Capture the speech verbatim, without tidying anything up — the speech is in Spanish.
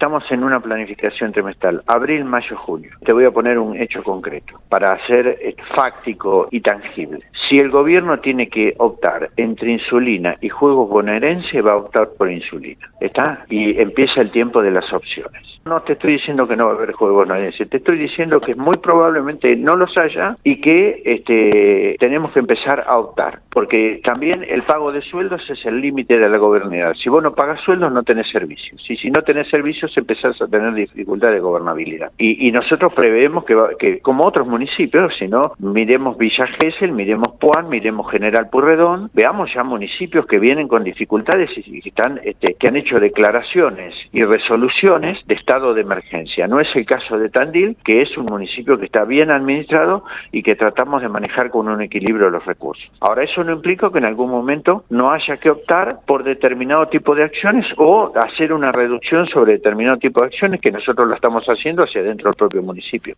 estamos en una planificación trimestral, abril, mayo, junio. Te voy a poner un hecho concreto para hacer eh, fáctico y tangible. Si el gobierno tiene que optar entre insulina y juegos bonaerenses, va a optar por insulina. ¿Está? Y empieza el tiempo de las opciones. No te estoy diciendo que no va a haber juegos bonaerenses, te estoy diciendo que muy probablemente no los haya y que este, tenemos que empezar a optar, porque también el pago de sueldos es el límite de la gobernabilidad. Si vos no pagas sueldos, no tenés servicios. Y si no tenés servicios, empezás a tener dificultades de gobernabilidad. Y, y nosotros preveemos que, va, que, como otros municipios, si no, miremos Villa Gesell, miremos Puan, miremos General Pueyrredón, veamos ya municipios que vienen con dificultades y que, están, este, que han hecho declaraciones y resoluciones de estado de emergencia. No es el caso de Tandil, que es un municipio que está bien administrado y que tratamos de manejar con un equilibrio de los recursos. Ahora, eso no implica que en algún momento no haya que optar por determinado tipo de acciones o hacer una reducción sobre determinado tipo de acciones, que nosotros lo estamos haciendo hacia dentro del propio municipio.